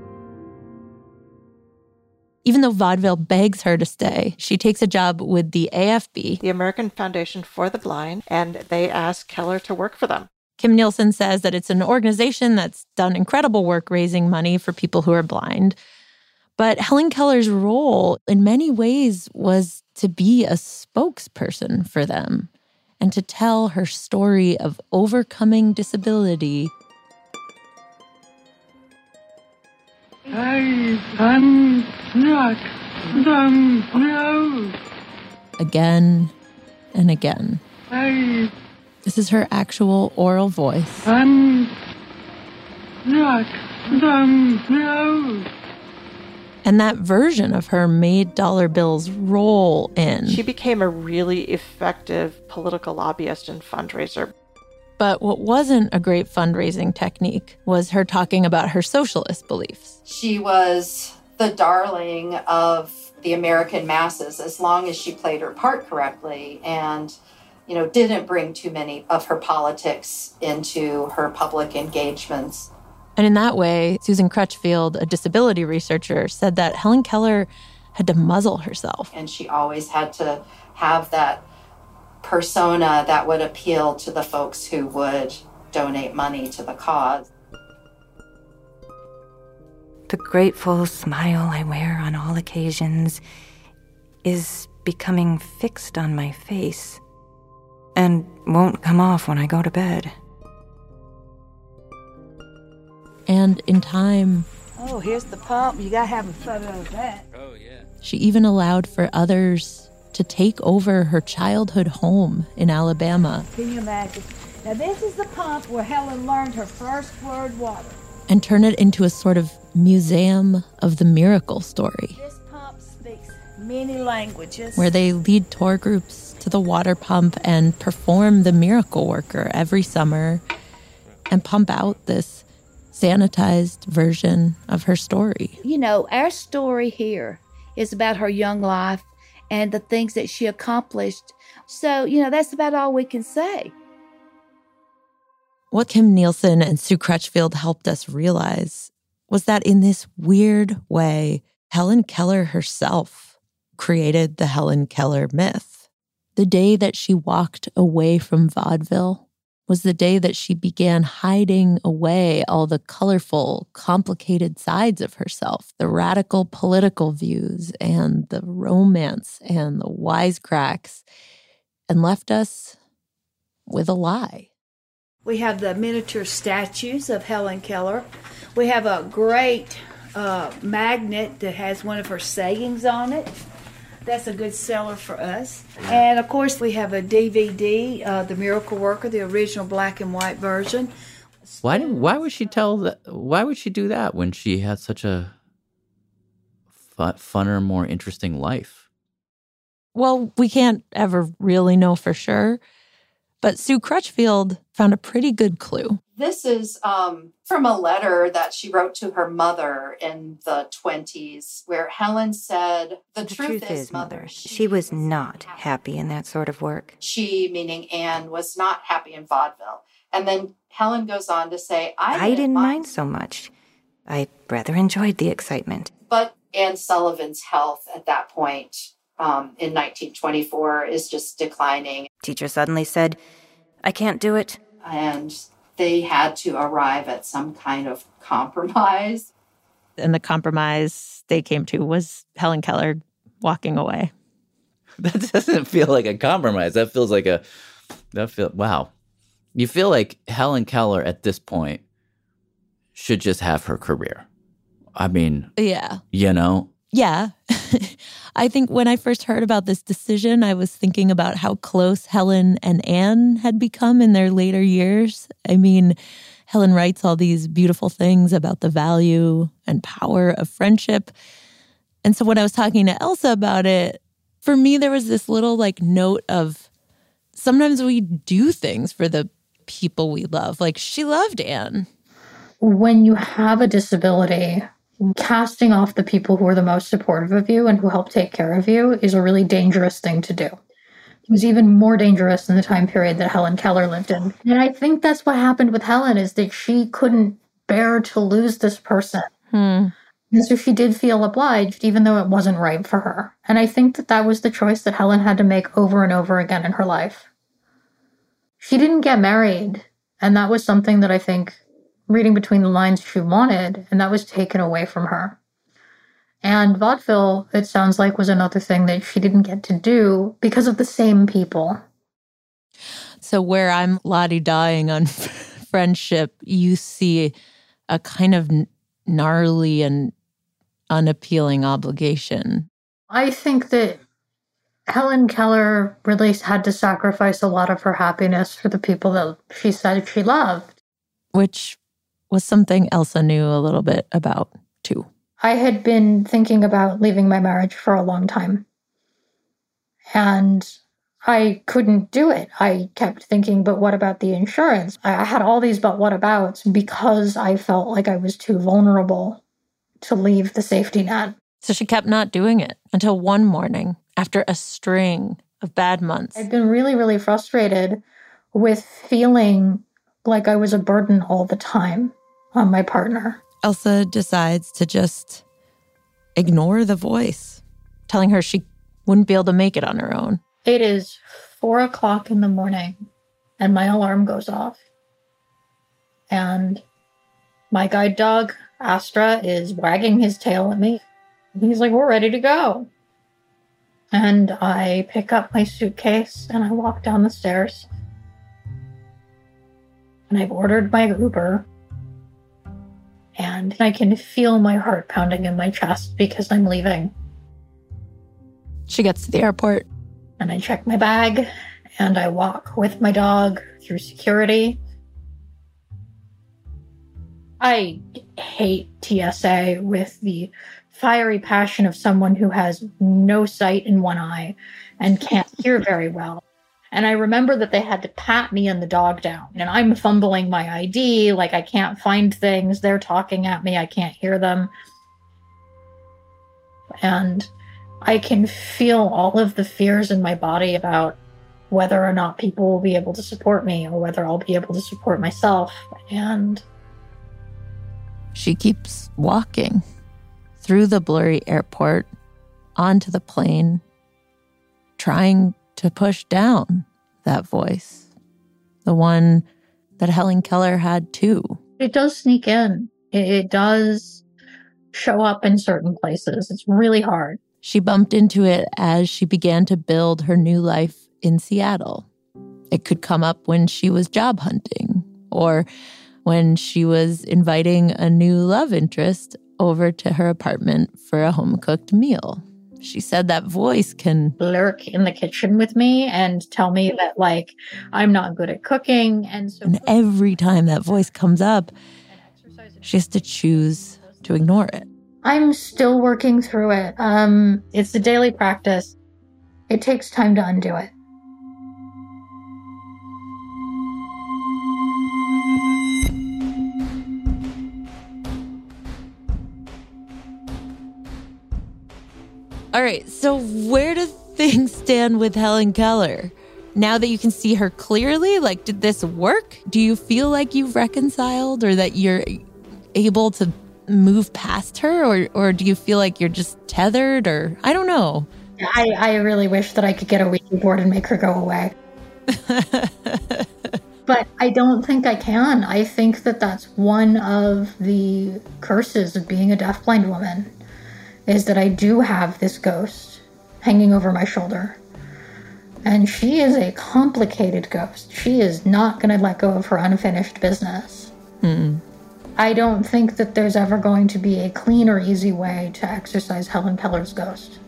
Even though vaudeville begs her to stay, she takes a job with the AFB, the American Foundation for the Blind, and they ask Keller to work for them. Kim Nielsen says that it's an organization that's done incredible work raising money for people who are blind. But Helen Keller's role, in many ways, was to be a spokesperson for them and to tell her story of overcoming disability. I'm not no. Again and again. This is her actual oral voice. I'm not no. And that version of her made dollar bills roll in. She became a really effective political lobbyist and fundraiser. But what wasn't a great fundraising technique was her talking about her socialist beliefs. She was the darling of the American masses as long as she played her part correctly and, didn't bring too many of her politics into her public engagements. And in that way, Susan Crutchfield, a disability researcher, said that Helen Keller had to muzzle herself. And she always had to have that persona that would appeal to the folks who would donate money to the cause. The grateful smile I wear on all occasions is becoming fixed on my face and won't come off when I go to bed. And in time... Oh, here's the pump. You gotta have a photo of that. Oh, yeah. She even allowed for others to take over her childhood home in Alabama. Can you imagine? Now, this is the pump where Helen learned her first word, water. And turn it into a sort of museum of the miracle story. This pump speaks many languages. Where they lead tour groups to the water pump and perform the miracle worker every summer and pump out this sanitized version of her story. Our story here is about her young life and the things that she accomplished. So, that's about all we can say. What Kim Nielsen and Sue Crutchfield helped us realize was that in this weird way, Helen Keller herself created the Helen Keller myth. The day that she walked away from vaudeville was the day that she began hiding away all the colorful, complicated sides of herself, the radical political views and the romance and the wisecracks, and left us with a lie. We have the miniature statues of Helen Keller. We have a great magnet that has one of her sayings on it. That's a good seller for us. And of course, we have a DVD, The Miracle Worker, the original black and white version. Why would she tell that? Why would she do that when she had such a funner, more interesting life? Well, we can't ever really know for sure, but Sue Crutchfield found a pretty good clue. This is from a letter that she wrote to her mother in the 1920s, where Helen said, the truth is, Mother, she was not happy in that sort of work. She, meaning Anne, was not happy in vaudeville. And then Helen goes on to say, I didn't mind so much. I rather enjoyed the excitement. But Anne Sullivan's health at that point in 1924 is just declining. Teacher suddenly said, I can't do it. And they had to arrive at some kind of compromise. And the compromise they came to was Helen Keller walking away. That doesn't feel like a compromise. That feels like wow. You feel like Helen Keller at this point should just have her career. I mean, yeah. You know? Yeah. I think when I first heard about this decision, I was thinking about how close Helen and Anne had become in their later years. I mean, Helen writes all these beautiful things about the value and power of friendship. And so when I was talking to Elsa about it, for me, there was this little note of sometimes we do things for the people we love. Like she loved Anne. When you have a disability, casting off the people who are the most supportive of you and who help take care of you is a really dangerous thing to do. It was even more dangerous in the time period that Helen Keller lived in. And I think that's what happened with Helen, is that she couldn't bear to lose this person. And so she did feel obliged, even though it wasn't right for her. And I think that was the choice that Helen had to make over and over again in her life. She didn't get married, and that was something that I think, reading between the lines, she wanted, and that was taken away from her. And vaudeville, it sounds like, was another thing that she didn't get to do because of the same people. So where I'm la-di-daing on friendship, you see a kind of gnarly and unappealing obligation. I think that Helen Keller really had to sacrifice a lot of her happiness for the people that she said she loved. Which was something Elsa knew a little bit about, too. I had been thinking about leaving my marriage for a long time. And I couldn't do it. I kept thinking, but what about the insurance? I had all these but what abouts because I felt like I was too vulnerable to leave the safety net. So she kept not doing it until one morning, after a string of bad months. I'd been really, really frustrated with feeling like I was a burden all the time on my partner. Elsa decides to just ignore the voice, telling her she wouldn't be able to make it on her own. It is 4:00 in the morning, and my alarm goes off. And my guide dog, Astra, is wagging his tail at me. He's like, we're ready to go. And I pick up my suitcase and I walk down the stairs. And I've ordered my Uber. And I can feel my heart pounding in my chest because I'm leaving. She gets to the airport. And I check my bag. And I walk with my dog through security. I hate TSA with the fiery passion of someone who has no sight in one eye and can't hear very well. And I remember that they had to pat me and the dog down. And I'm fumbling my ID, like I can't find things. They're talking at me. I can't hear them. And I can feel all of the fears in my body about whether or not people will be able to support me or whether I'll be able to support myself. And she keeps walking through the blurry airport, onto the plane, trying to push down that voice, the one that Helen Keller had too. It does sneak in. It does show up in certain places. It's really hard. She bumped into it as she began to build her new life in Seattle. It could come up when she was job hunting or when she was inviting a new love interest over to her apartment for a home-cooked meal. She said that voice can lurk in the kitchen with me and tell me that, like, I'm not good at cooking. And every time that voice comes up, she has to choose to ignore it. I'm still working through it. It's a daily practice. It takes time to undo it. All right, so where do things stand with Helen Keller? Now that you can see her clearly, like, did this work? Do you feel like you've reconciled or that you're able to move past her? Or do you feel like you're just tethered? Or I don't know. I really wish that I could get a Ouija board and make her go away. But I don't think I can. I think that that's one of the curses of being a deafblind woman, is that I do have this ghost hanging over my shoulder. And she is a complicated ghost. She is not going to let go of her unfinished business. I don't think that there's ever going to be a clean or easy way to exorcise Helen Keller's ghost.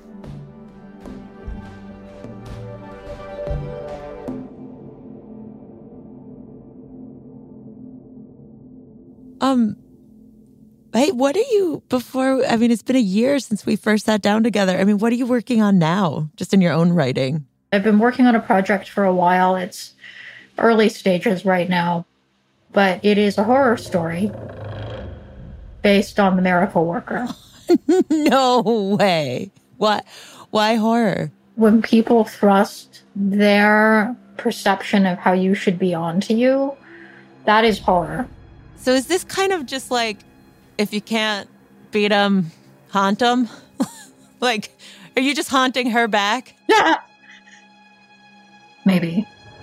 Hey, what are you, it's been a year since we first sat down together. I mean, what are you working on now, just in your own writing? I've been working on a project for a while. It's early stages right now, but it is a horror story based on The Miracle Worker. No way. What? Why horror? When people thrust their perception of how you should be onto you, that is horror. So is this kind of just like, if you can't beat them, haunt them? Like, are you just haunting her back? Yeah. Maybe.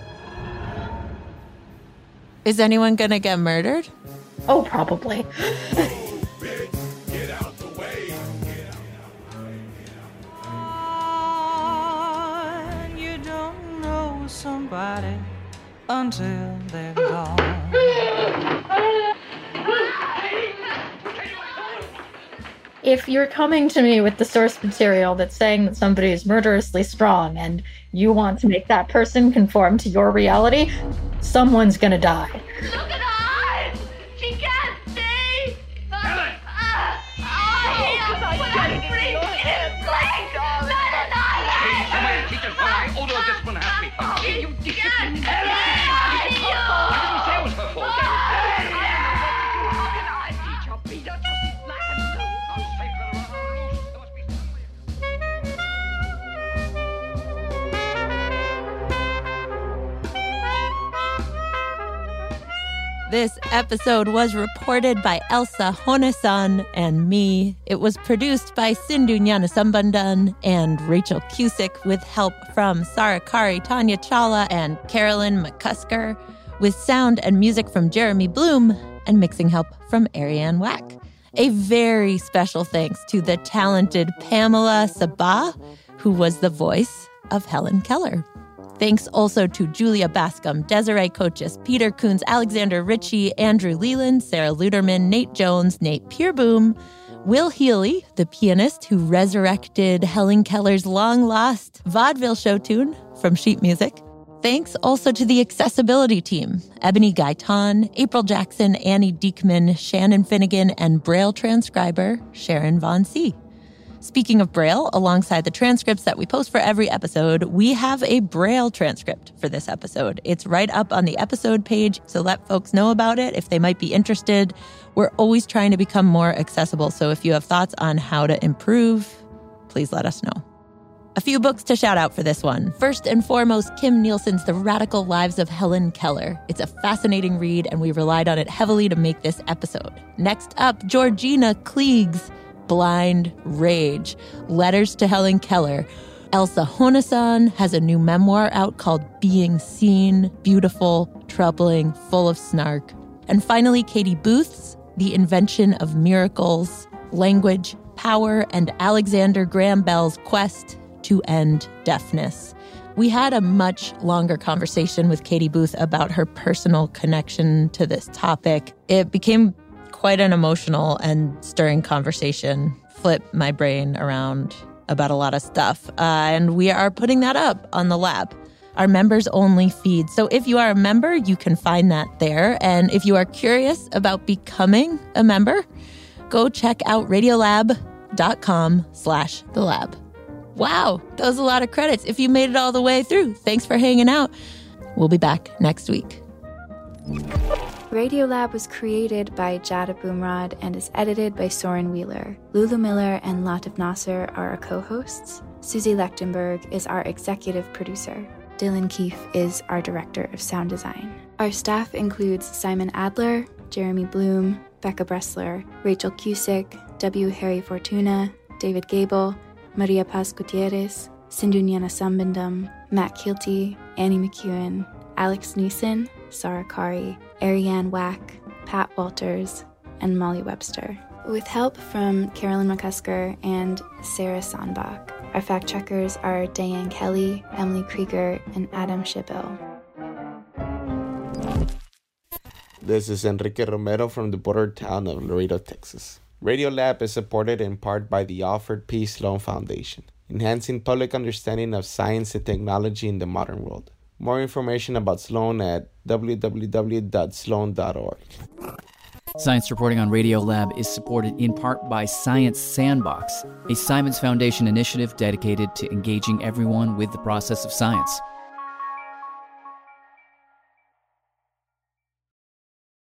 Is anyone gonna get murdered? Oh, probably. You don't know somebody until they're gone. If you're coming to me with the source material that's saying that somebody is murderously strong and you want to make that person conform to your reality, someone's gonna die. Look at her eyes! She can't see! Helen! This episode was reported by Elsa Honesan and me. It was produced by Sindhu Gnanasambandhan and Rachel Cusick with help from Sarah Kari, Tanya Chawla, and Carolyn McCusker, with sound and music from Jeremy Bloom and mixing help from Ariane Wack. A very special thanks to the talented Pamela Sabah, who was the voice of Helen Keller. Thanks also to Julia Bascom, Desiree Coaches, Peter Coons, Alexander Ritchie, Andrew Leland, Sarah Luderman, Nate Jones, Nate Peerboom, Will Healy, the pianist who resurrected Helen Keller's long-lost vaudeville show tune from sheet music. Thanks also to the accessibility team, Ebony Gaitan, April Jackson, Annie Diekman, Shannon Finnegan, and Braille transcriber Sharon Von C. Speaking of Braille, alongside the transcripts that we post for every episode, we have a Braille transcript for this episode. It's right up on the episode page, so let folks know about it if they might be interested. We're always trying to become more accessible, so if you have thoughts on how to improve, please let us know. A few books to shout out for this one. First and foremost, Kim Nielsen's The Radical Lives of Helen Keller. It's a fascinating read, and we relied on it heavily to make this episode. Next up, Georgina Klieg's Blind Rage, Letters to Helen Keller. Elsa Honesan has a new memoir out called Being Seen, beautiful, troubling, full of snark. And finally, Katie Booth's The Invention of Miracles, Language, Power, and Alexander Graham Bell's Quest to End Deafness. We had a much longer conversation with Katie Booth about her personal connection to this topic. It became quite an emotional and stirring conversation, flipped my brain around about a lot of stuff. And we are putting that up on the lab, our members only feed. So if you are a member, you can find that there. And if you are curious about becoming a member, go check out radiolab.com/thelab. Wow, that was a lot of credits. If you made it all the way through, thanks for hanging out. We'll be back next week. Radiolab was created by Jada Boomrod and is edited by Soren Wheeler. Lulu Miller and Latif Nasser are our co-hosts. Susie Lechtenberg is our executive producer. Dylan Keefe is our director of sound design. Our staff includes Simon Adler, Jeremy Bloom, Becca Bressler, Rachel Cusick, W. Harry Fortuna, David Gable, Maria Paz Gutierrez, Sindhu Sambandam, Matt Keelty, Annie McEwen, Alex Neeson, Sarah Kari, Ariane Wack, Pat Walters, and Molly Webster. With help from Carolyn McCusker and Sarah Sonbach. Our fact checkers are Diane Kelly, Emily Krieger, and Adam Schibbel. This is Enrique Romero from the border town of Laredo, Texas. Radiolab is supported in part by the Alfred P. Sloan Foundation, enhancing public understanding of science and technology in the modern world. More information about Sloan at www.sloan.org. Science reporting on Radiolab is supported in part by Science Sandbox, a Simons Foundation initiative dedicated to engaging everyone with the process of science.